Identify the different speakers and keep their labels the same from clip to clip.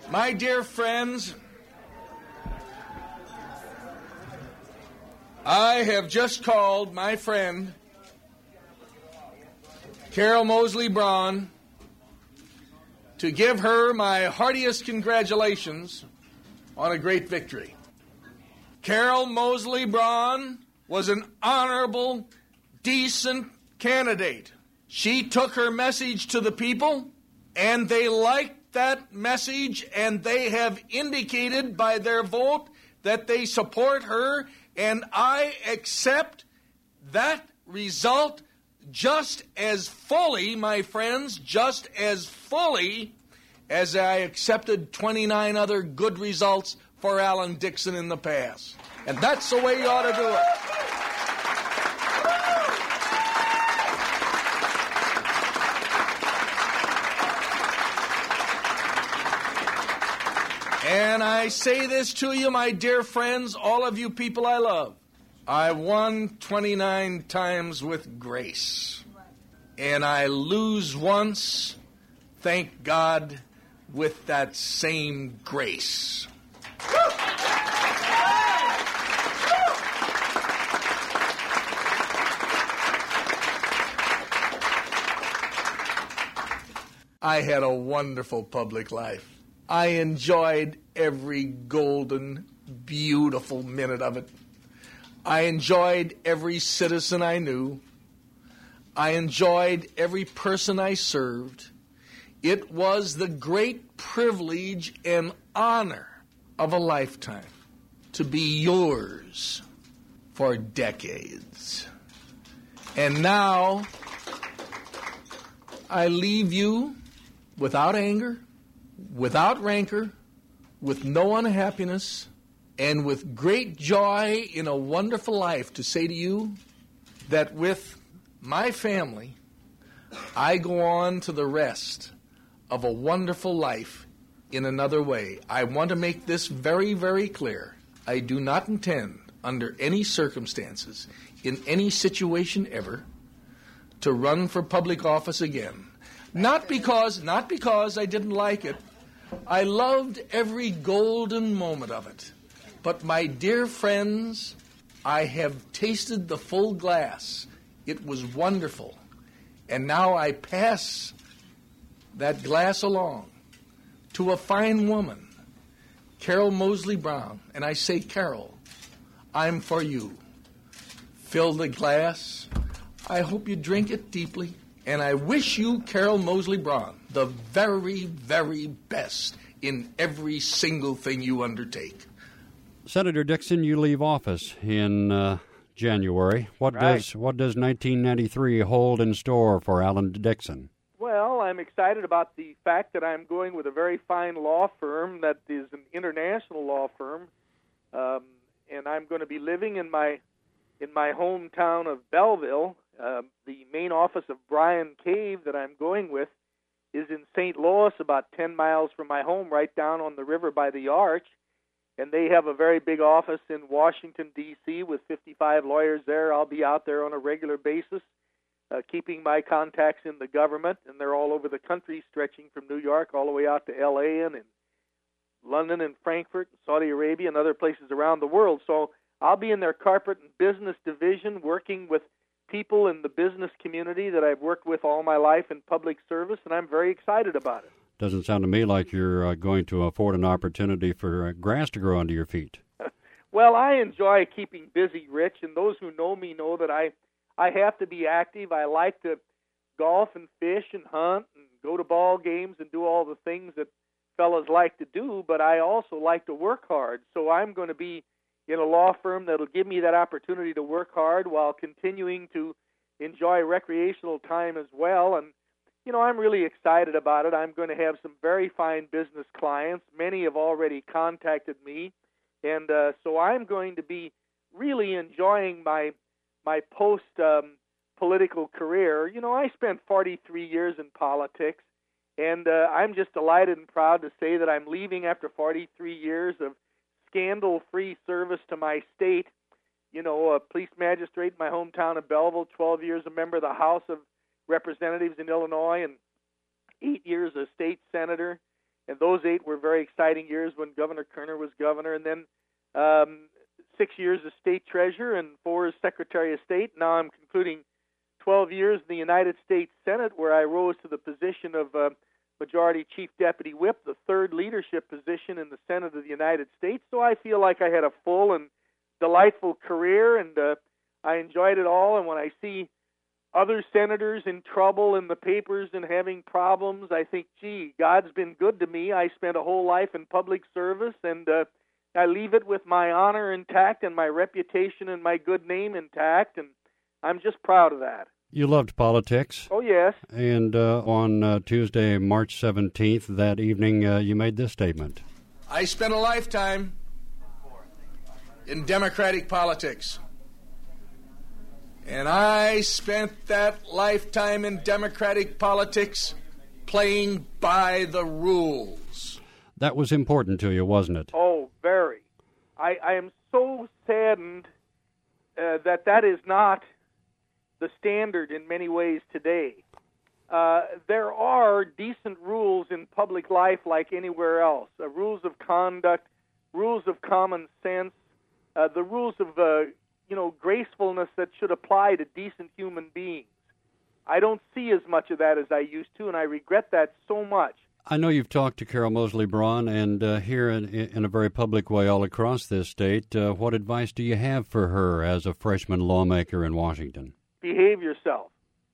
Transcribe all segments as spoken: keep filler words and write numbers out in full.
Speaker 1: My dear friends, I have just called my friend, Carol Moseley Braun, to give her my heartiest congratulations on a great victory. Carol Moseley Braun was an honorable, decent candidate. She took her message to the people, and they liked that message, and they have indicated by their vote that they support her, and I accept that result just as fully, my friends, just as fully as I accepted twenty-nine other good results for Alan Dixon in the past. And that's the way you ought to do it. And I say this to you, my dear friends, all of you people I love. I won twenty-nine times with grace. And I lose once, thank God, with that same grace. I had a wonderful public life. I enjoyed every golden, beautiful minute of it. I enjoyed every citizen I knew. I enjoyed every person I served. It was the great privilege and honor of a lifetime to be yours for decades. And now I leave you without anger, without rancor, with no unhappiness, and with great joy in a wonderful life to say to you that with my family, I go on to the rest of a wonderful life in another way. I want to make this very, very clear. I do not intend, under any circumstances, in any situation ever, to run for public office again. Not because, not because I didn't like it. I loved every golden moment of it. But my dear friends, I have tasted the full glass. It was wonderful. And now I pass that glass along to a fine woman, Carol Moseley Braun. And I say, Carol, I'm for you. Fill the glass. I hope you drink it deeply. And I wish you, Carol Moseley Braun, the very, very best in every single thing you undertake.
Speaker 2: Senator Dixon, you leave office in uh, January. What
Speaker 3: right.
Speaker 2: does what does nineteen ninety-three hold in store for Alan Dixon?
Speaker 3: Well, I'm excited about the fact that I'm going with a very fine law firm that is an international law firm, um, and I'm going to be living in my in my hometown of Belleville. Uh, the main office of Brian Cave that I'm going with is in Saint Louis, about ten miles from my home, right down on the river by the Arch. And they have a very big office in Washington, D C with fifty-five lawyers there. I'll be out there on a regular basis, uh, keeping my contacts in the government. And they're all over the country, stretching from New York all the way out to L A and in London and Frankfurt, Saudi Arabia, and other places around the world. So I'll be in their corporate and business division working with people in the business community that I've worked with all my life in public service, and I'm very excited about it.
Speaker 2: Doesn't sound to me like you're uh, going to afford an opportunity for uh, grass to grow under your feet.
Speaker 3: Well, I enjoy keeping busy, Rich, and those who know me know that I, I have to be active. I like to golf and fish and hunt and go to ball games and do all the things that fellas like to do, but I also like to work hard. So I'm going to be in a law firm that'll give me that opportunity to work hard while continuing to enjoy recreational time as well. And, you know, I'm really excited about it. I'm going to have some very fine business clients. Many have already contacted me. And uh, so I'm going to be really enjoying my my post-political um, career. You know, I spent forty-three years in politics, and uh, I'm just delighted and proud to say that I'm leaving after forty-three years of scandal-free service to my state. You know, a police magistrate in my hometown of Belleville, twelve years a member of the House of Representatives in Illinois, and eight years a state senator. and those eight were very exciting years when Governor Kerner was governor, and then um, six years as state treasurer and four as secretary of state. Now I'm concluding twelve years in the United States Senate, where I rose to the position of uh, Majority Chief Deputy Whip, the third leadership position in the Senate of the United States. So I feel like I had a full and delightful career, and uh, I enjoyed it all. And when I see other senators in trouble in the papers and having problems, I think, gee, God's been good to me. I spent a whole life in public service, and uh, I leave it with my honor intact and my reputation and my good name intact, and I'm just proud of that.
Speaker 2: You loved politics.
Speaker 3: Oh, yes.
Speaker 2: And uh, on uh, Tuesday, March seventeenth, that evening, uh, you made this statement.
Speaker 1: I spent a lifetime in Democratic politics. And I spent that lifetime in Democratic politics playing by the rules.
Speaker 2: That was important to you, wasn't it?
Speaker 3: Oh, very. I, I am so saddened uh, that that is not the standard in many ways today. Uh, there are decent rules in public life like anywhere else, uh, rules of conduct, rules of common sense, uh, the rules of uh, you know gracefulness that should apply to decent human beings. I don't see as much of that as I used to, and I regret that so much.
Speaker 2: I know you've talked to Carol Moseley Braun, and uh, here in, in a very public way all across this state. Uh, what advice do you have for her as a freshman lawmaker in Washington?
Speaker 3: Behave yourself.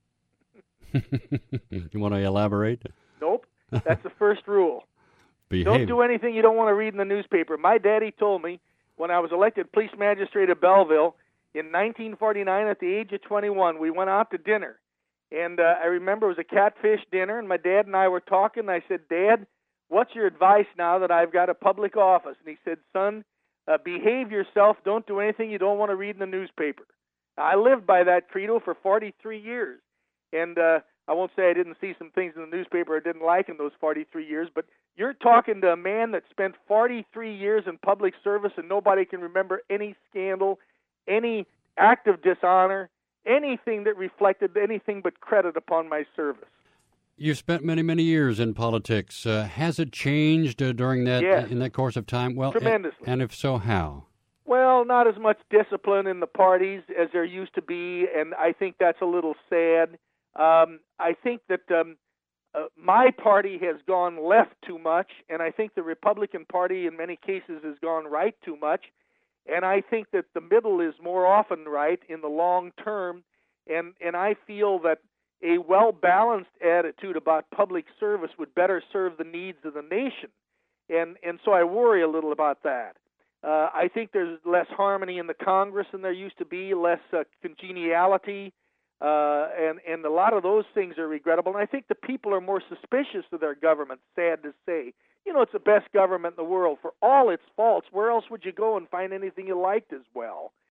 Speaker 2: You want to elaborate?
Speaker 3: Nope. That's the first rule.
Speaker 2: Behave.
Speaker 3: Don't do anything you don't want to read in the newspaper. My daddy told me when I was elected police magistrate of Belleville in nineteen forty-nine at the age of twenty-one, we went out to dinner. And uh, I remember it was a catfish dinner, and my dad and I were talking, and I said, Dad, what's your advice now that I've got a public office? And he said, son, uh, behave yourself. Don't do anything you don't want to read in the newspaper. I lived by that credo for forty-three years, and uh, I won't say I didn't see some things in the newspaper I didn't like in those forty-three years, but you're talking to a man that spent forty-three years in public service and nobody can remember any scandal, any act of dishonor, anything that reflected anything but credit upon my service.
Speaker 2: You've spent many, many years in politics. Uh, has it changed uh, during that
Speaker 3: Yes.
Speaker 2: in that course of time? Well,
Speaker 3: Tremendously.
Speaker 2: And, and if so, how?
Speaker 3: Well, not as much discipline in the parties as there used to be, and I think that's a little sad. Um, I think that um, uh, my party has gone left too much, and I think the Republican Party in many cases has gone right too much, and I think that the middle is more often right in the long term, and, and I feel that a well-balanced attitude about public service would better serve the needs of the nation, and, and so I worry a little about that. Uh, I think there's less harmony in the Congress than there used to be, less uh, congeniality, uh, and, and a lot of those things are regrettable. And I think the people are more suspicious of their government, sad to say. You know, it's the best government in the world. For all its faults, where else would you go and find anything you liked as well?